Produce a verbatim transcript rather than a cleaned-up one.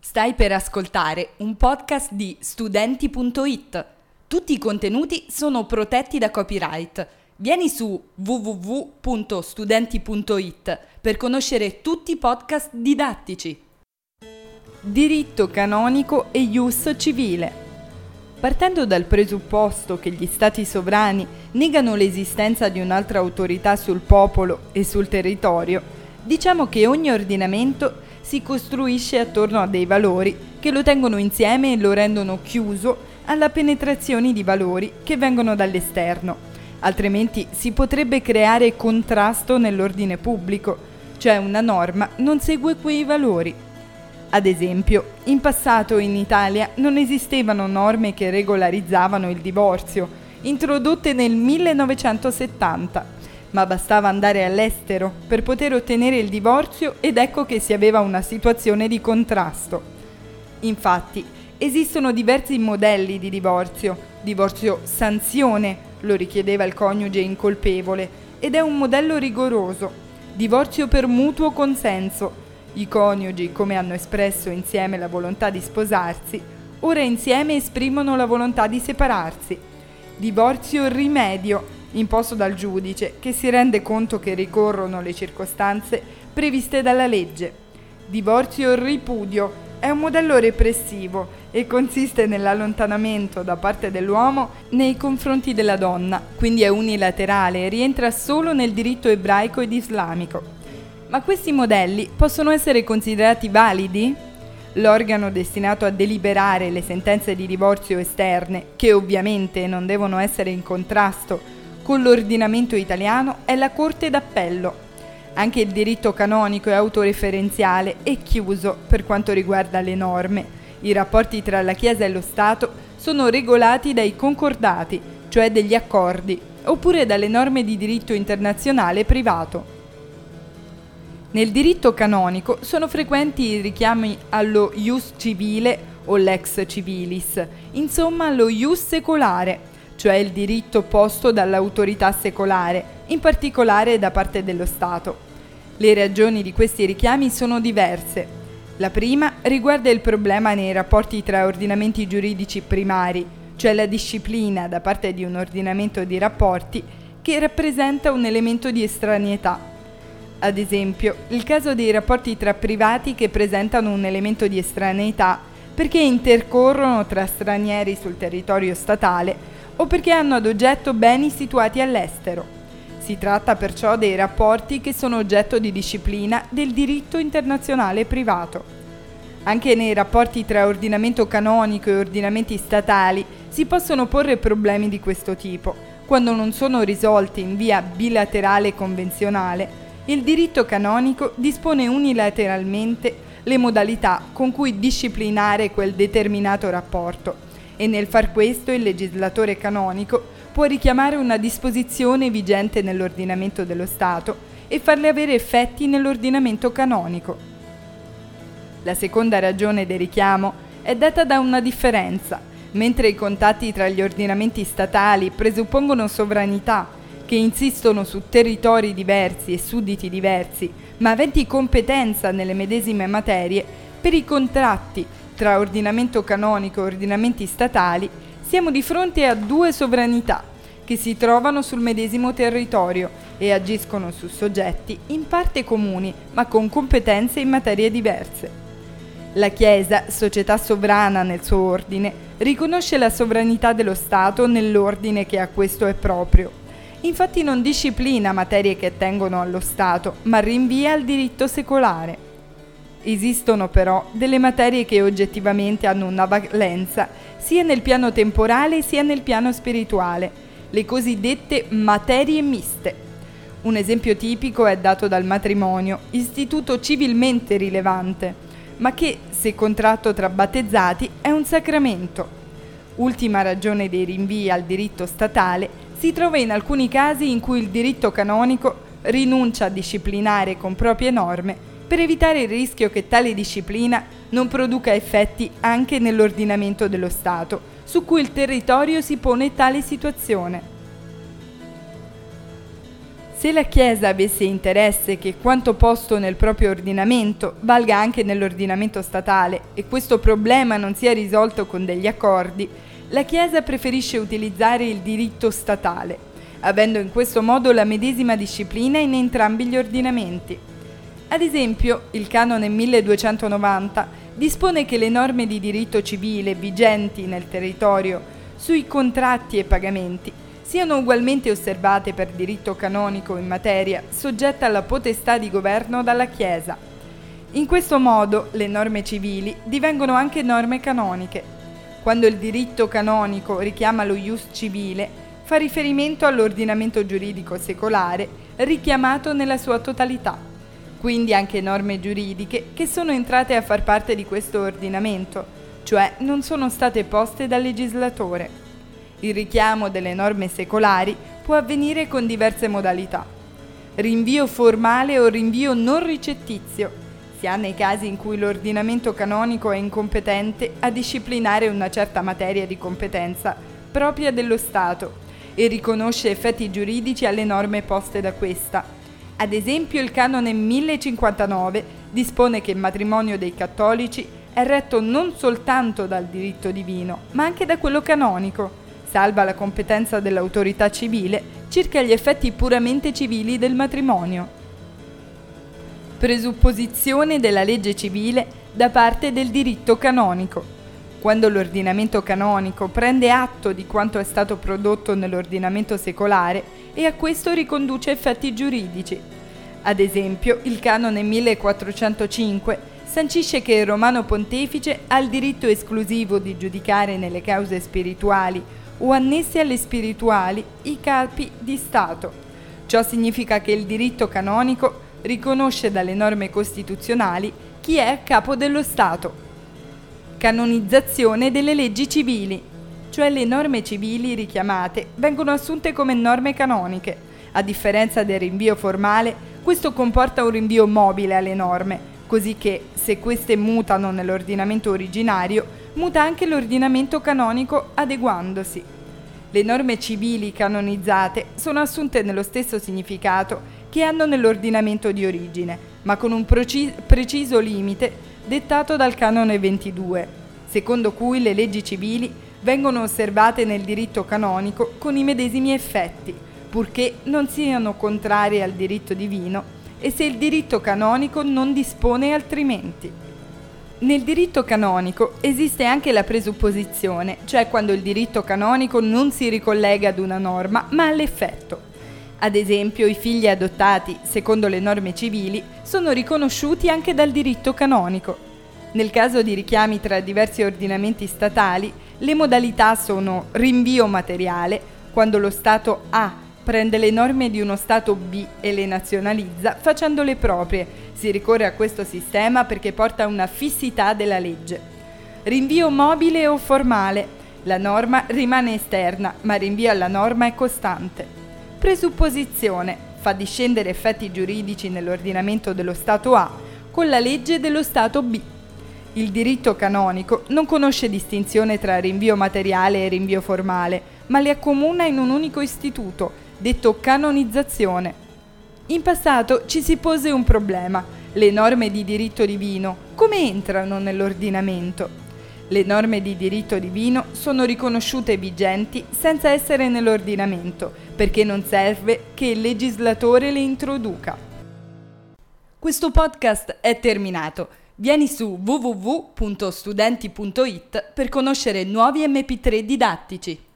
Stai per ascoltare un podcast di studenti punto it. Tutti i contenuti sono protetti da copyright. Vieni su w w w punto studenti punto it per conoscere tutti i podcast didattici. Diritto canonico e ius civile. Partendo dal presupposto che gli stati sovrani negano l'esistenza di un'altra autorità sul popolo e sul territorio, diciamo che ogni ordinamento si costruisce attorno a dei valori che lo tengono insieme e lo rendono chiuso alla penetrazione di valori che vengono dall'esterno, altrimenti si potrebbe creare contrasto nell'ordine pubblico, cioè una norma non segue quei valori. Ad esempio, in passato in Italia non esistevano norme che regolarizzavano il divorzio, introdotte nel millenovecentosettanta, ma bastava andare all'estero per poter ottenere il divorzio ed ecco che si aveva una situazione di contrasto. Infatti, esistono diversi modelli di divorzio. Divorzio sanzione, lo richiedeva il coniuge incolpevole, ed è un modello rigoroso. Divorzio per mutuo consenso. I coniugi, come hanno espresso insieme la volontà di sposarsi, ora insieme esprimono la volontà di separarsi. Divorzio rimedio, imposto dal giudice, che si rende conto che ricorrono le circostanze previste dalla legge. Divorzio ripudio è un modello repressivo e consiste nell'allontanamento da parte dell'uomo nei confronti della donna, quindi è unilaterale e rientra solo nel diritto ebraico ed islamico. Ma questi modelli possono essere considerati validi? L'organo destinato a deliberare le sentenze di divorzio esterne, che ovviamente non devono essere in contrasto con l'ordinamento italiano, è la Corte d'Appello. Anche il diritto canonico è autoreferenziale e chiuso per quanto riguarda le norme. I rapporti tra la Chiesa e lo Stato sono regolati dai concordati, cioè degli accordi, oppure dalle norme di diritto internazionale privato. Nel diritto canonico sono frequenti i richiami allo ius civile o lex civilis, insomma allo ius secolare, cioè il diritto posto dall'autorità secolare, in particolare da parte dello Stato. Le ragioni di questi richiami sono diverse. La prima riguarda il problema nei rapporti tra ordinamenti giuridici primari, cioè la disciplina da parte di un ordinamento di rapporti che rappresenta un elemento di estraneità. Ad esempio, il caso dei rapporti tra privati che presentano un elemento di estraneità perché intercorrono tra stranieri sul territorio statale o perché hanno ad oggetto beni situati all'estero. Si tratta perciò dei rapporti che sono oggetto di disciplina del diritto internazionale privato. Anche nei rapporti tra ordinamento canonico e ordinamenti statali si possono porre problemi di questo tipo, quando non sono risolti in via bilaterale convenzionale. Il diritto canonico dispone unilateralmente le modalità con cui disciplinare quel determinato rapporto e nel far questo il legislatore canonico può richiamare una disposizione vigente nell'ordinamento dello Stato e farle avere effetti nell'ordinamento canonico. La seconda ragione del richiamo è data da una differenza. Mentre i contatti tra gli ordinamenti statali presuppongono sovranità, che insistono su territori diversi e sudditi diversi, ma aventi competenza nelle medesime materie, per i contratti tra ordinamento canonico e ordinamenti statali siamo di fronte a due sovranità che si trovano sul medesimo territorio e agiscono su soggetti in parte comuni, ma con competenze in materie diverse. La Chiesa, società sovrana nel suo ordine, riconosce la sovranità dello Stato nell'ordine che a questo è proprio. Infatti non disciplina materie che attengono allo Stato, ma rinvia al diritto secolare. Esistono però delle materie che oggettivamente hanno una valenza sia nel piano temporale sia nel piano spirituale, le cosiddette materie miste. Un esempio tipico è dato dal matrimonio, istituto civilmente rilevante, ma che, se contratto tra battezzati, è un sacramento. Ultima ragione dei rinvii al diritto statale si trova in alcuni casi in cui il diritto canonico rinuncia a disciplinare con proprie norme per evitare il rischio che tale disciplina non produca effetti anche nell'ordinamento dello Stato, su cui il territorio si pone tale situazione. Se la Chiesa avesse interesse che quanto posto nel proprio ordinamento valga anche nell'ordinamento statale e questo problema non sia risolto con degli accordi, la Chiesa preferisce utilizzare il diritto statale, avendo in questo modo la medesima disciplina in entrambi gli ordinamenti. Ad esempio, il canone milleduecentonovanta dispone che le norme di diritto civile vigenti nel territorio sui contratti e pagamenti siano ugualmente osservate per diritto canonico in materia soggetta alla potestà di governo dalla Chiesa. In questo modo le norme civili divengono anche norme canoniche. Quando il diritto canonico richiama lo ius civile, fa riferimento all'ordinamento giuridico secolare richiamato nella sua totalità, quindi anche norme giuridiche che sono entrate a far parte di questo ordinamento, cioè non sono state poste dal legislatore. Il richiamo delle norme secolari può avvenire con diverse modalità. Rinvio formale o rinvio non ricettizio, sia nei casi in cui l'ordinamento canonico è incompetente a disciplinare una certa materia di competenza propria dello Stato e riconosce effetti giuridici alle norme poste da questa. Ad esempio il canone millecinquantanove dispone che il matrimonio dei cattolici è retto non soltanto dal diritto divino, ma anche da quello canonico, salva la competenza dell'autorità civile circa gli effetti puramente civili del matrimonio. Presupposizione della legge civile da parte del diritto canonico. Quando l'ordinamento canonico prende atto di quanto è stato prodotto nell'ordinamento secolare e a questo riconduce effetti giuridici. Ad esempio, il canone millequattrocentocinque sancisce che il Romano Pontefice ha il diritto esclusivo di giudicare nelle cause spirituali o annesse alle spirituali i capi di Stato. Ciò significa che il diritto canonico riconosce dalle norme costituzionali chi è capo dello Stato. Canonizzazione delle leggi civili, cioè le norme civili richiamate vengono assunte come norme canoniche. A differenza del rinvio formale, questo comporta un rinvio mobile alle norme, così che, se queste mutano nell'ordinamento originario, muta anche l'ordinamento canonico adeguandosi. Le norme civili canonizzate sono assunte nello stesso significato che hanno nell'ordinamento di origine, ma con un proci- preciso limite dettato dal canone ventidue, secondo cui le leggi civili vengono osservate nel diritto canonico con i medesimi effetti, purché non siano contrarie al diritto divino e se il diritto canonico non dispone altrimenti. Nel diritto canonico esiste anche la presupposizione, cioè quando il diritto canonico non si ricollega ad una norma, ma all'effetto. Ad esempio, i figli adottati, secondo le norme civili, sono riconosciuti anche dal diritto canonico. Nel caso di richiami tra diversi ordinamenti statali, le modalità sono rinvio materiale, quando lo Stato A prende le norme di uno Stato B e le nazionalizza facendole proprie. Si ricorre a questo sistema perché porta a una fissità della legge. Rinvio mobile o formale. La norma rimane esterna, ma il rinvio alla norma è costante. Presupposizione. Fa discendere effetti giuridici nell'ordinamento dello Stato A con la legge dello Stato B. Il diritto canonico non conosce distinzione tra rinvio materiale e rinvio formale, ma li accomuna in un unico istituto, detto canonizzazione. In passato ci si pose un problema: le norme di diritto divino come entrano nell'ordinamento? Le norme di diritto divino sono riconosciute vigenti senza essere nell'ordinamento, perché non serve che il legislatore le introduca. Questo podcast è terminato. Vieni su w w w punto studenti punto i t per conoscere nuovi emme pi tre didattici.